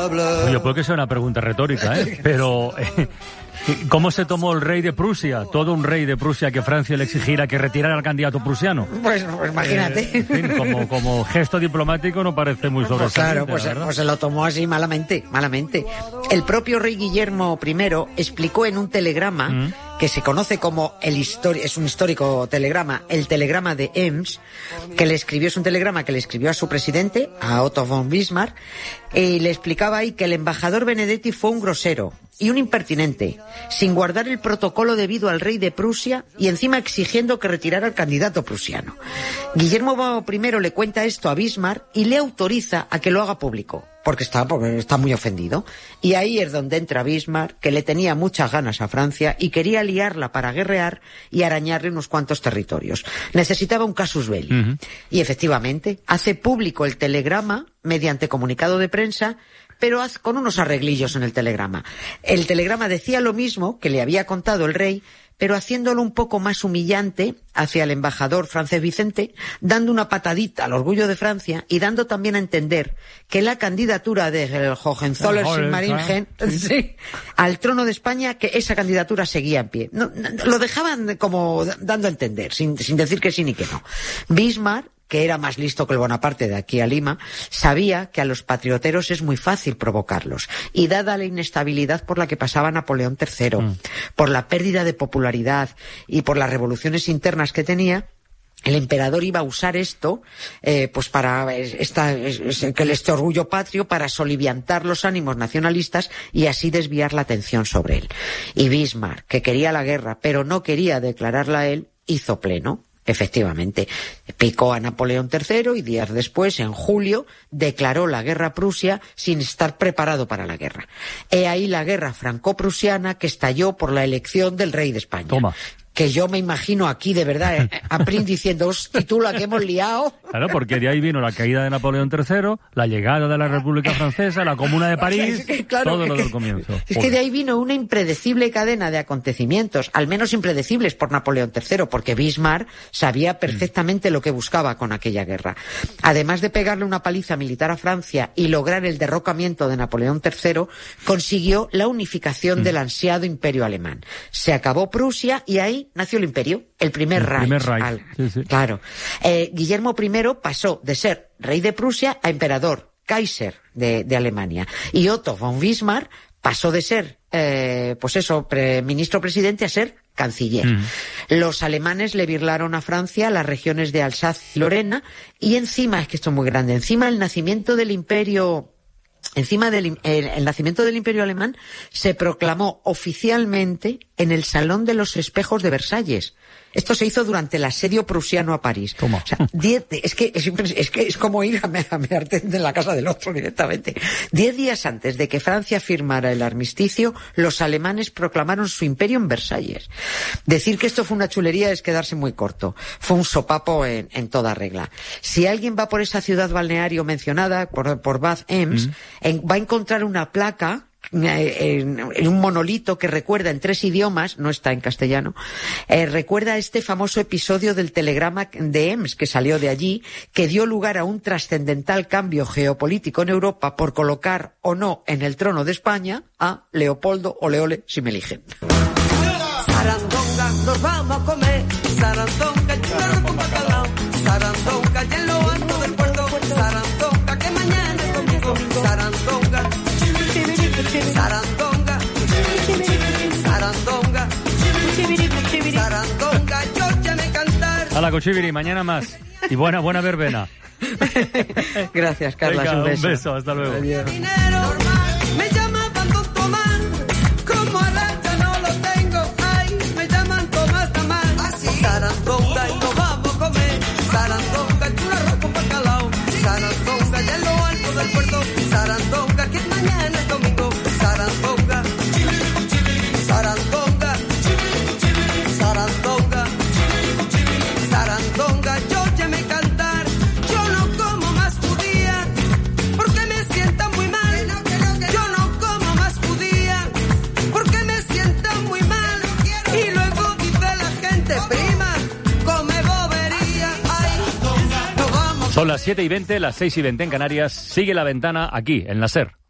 hablar. Oye, puede que sea una pregunta retórica, pero ¿cómo se tomó el rey de Prusia, todo un rey de Prusia, que Francia le exigiera que retirara al candidato prusiano? Pues imagínate. En fin, como gesto diplomático no parece muy sobresaliente. Pues claro, pues se lo tomó así malamente. El propio rey Guillermo I explicó en un telegrama que se conoce como es un histórico telegrama, el telegrama de Ems, es un telegrama que le escribió a su presidente, a Otto von Bismarck, y le explicaba ahí que el embajador Benedetti fue un grosero y un impertinente, sin guardar el protocolo debido al rey de Prusia y encima exigiendo que retirara al candidato prusiano. Guillermo I le cuenta esto a Bismarck y le autoriza a que lo haga público, porque está muy ofendido. Y ahí es donde entra Bismarck, que le tenía muchas ganas a Francia y quería liarla para guerrear y arañarle unos cuantos territorios. Necesitaba un casus belli. Y efectivamente, hace público el telegrama mediante comunicado de prensa, pero con unos arreglillos en el telegrama. El telegrama decía lo mismo que le había contado el rey, pero haciéndolo un poco más humillante hacia el embajador francés Vicente, dando una patadita al orgullo de Francia y dando también a entender que la candidatura de Hohenzollern-Sigmaringen al trono de España, que esa candidatura seguía en pie. No, lo dejaban como dando a entender, sin decir que sí ni que no. Bismarck, que era más listo que el Bonaparte de aquí a Lima, sabía que a los patrioteros es muy fácil provocarlos. Y dada la inestabilidad por la que pasaba Napoleón III, por la pérdida de popularidad y por las revoluciones internas que tenía, el emperador iba a usar esto, pues para este orgullo patrio, para soliviantar los ánimos nacionalistas y así desviar la atención sobre él. Y Bismarck, que quería la guerra, pero no quería declararla él, hizo pleno. Efectivamente, picó a Napoleón III y días después, en julio, declaró la guerra a Prusia sin estar preparado para la guerra. He ahí la guerra franco-prusiana que estalló por la elección del rey de España. Toma. Que yo me imagino aquí, de verdad, a Prín diciendo, hostia, tú la que hemos liado. Claro, porque de ahí vino la caída de Napoleón III, la llegada de la República Francesa, la Comuna de París, todo lo del comienzo. Es que de ahí vino una impredecible cadena de acontecimientos, al menos impredecibles por Napoleón III, porque Bismarck sabía perfectamente lo que buscaba con aquella guerra. Además de pegarle una paliza militar a Francia y lograr el derrocamiento de Napoleón III, consiguió la unificación del ansiado imperio alemán. Se acabó Prusia y ahí nació el imperio, el primer Reich. Sí. Claro. Guillermo I pasó de ser rey de Prusia a emperador, Kaiser de Alemania. Y Otto von Bismarck pasó de ser, ministro-presidente a ser canciller. Los alemanes le birlaron a Francia las regiones de Alsacia y Lorena y encima, es que esto es muy grande, encima el nacimiento del imperio el nacimiento del Imperio Alemán se proclamó oficialmente en el Salón de los Espejos de Versalles. Esto se hizo durante el asedio prusiano a París. ¿Cómo? O sea, es que es como ir a mearte en la casa del otro directamente. 10 días antes de que Francia firmara el armisticio, los alemanes proclamaron su imperio en Versalles. Decir que esto fue una chulería es quedarse muy corto. Fue un sopapo en toda regla. Si alguien va por esa ciudad balneario mencionada, por Bad Ems, va a encontrar una placa en un monolito que recuerda en 3 idiomas, no está en castellano, recuerda este famoso episodio del telegrama de Ems que salió de allí, que dio lugar a un trascendental cambio geopolítico en Europa por colocar o no en el trono de España a Leopoldo Oleole si me eligen. Sarandonga, nos vamos a comer, sarandonga, churro con bacalao, sarandonga, y en lo alto del puerto, sarandonga, que mañana es domingo, sarandonga, sarandonga, sarandonga, sarandonga, yo ya me cantar. A la Cuchiviri, mañana más. Y buena verbena. Gracias, Carla. Venga, un beso. Hasta luego. Dinero, me llamaban Don Tomás, como Arrancha no lo tengo, ay, me llaman Tomás Tamán. Sarandonga, y nos vamos a comer, sarandonga, churro con bacalao, sarandonga, y en lo alto del puerto, sarandonga, que mañana es domingo, sarandonga, sarandonga, sarandonga, sarandonga, yo ya me cantar, yo no como más judía, porque me sienta muy mal, yo no como más judía, porque me sienta muy mal, y luego dice la gente, prima, come bobería, ay, no vamos. Son las 7:20, las 6:20 en Canarias. Sigue La Ventana aquí, en la SER.